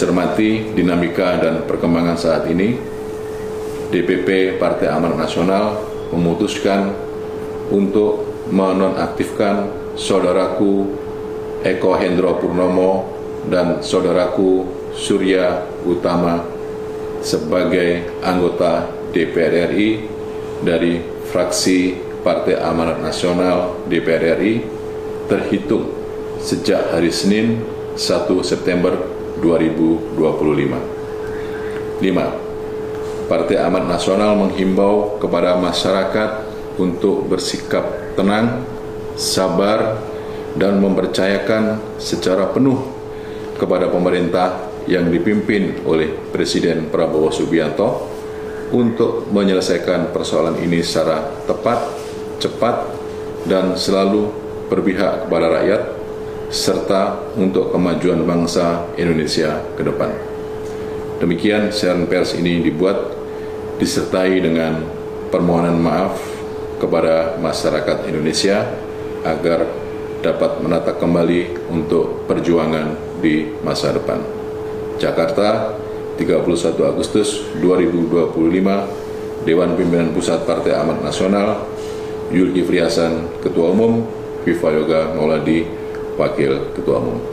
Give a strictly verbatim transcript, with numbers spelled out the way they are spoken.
cermati dinamika dan perkembangan saat ini, D P P Partai Amanat Nasional memutuskan untuk menonaktifkan saudaraku Eko Hendro Purnomo dan saudaraku Surya Utama sebagai anggota D P R R I dari fraksi Partai Amanat Nasional D P R R I terhitung sejak hari Senin satu September dua ribu dua puluh lima. lima. Partai Amanat Nasional menghimbau kepada masyarakat untuk bersikap tenang, sabar, dan mempercayakan secara penuh kepada pemerintah yang dipimpin oleh Presiden Prabowo Subianto untuk menyelesaikan persoalan ini secara tepat, cepat, dan selalu berpihak kepada rakyat, serta untuk kemajuan bangsa Indonesia ke depan. Demikian siaran pers ini dibuat disertai dengan permohonan maaf kepada masyarakat Indonesia agar dapat menata kembali untuk perjuangan di masa depan. Jakarta, tiga puluh satu Agustus dua ribu dua puluh lima, Dewan Pimpinan Pusat Partai Amanat Nasional, Zulkifli Hasan, Ketua Umum, Viva Yoga Mauladi, Wakil Ketua Umum.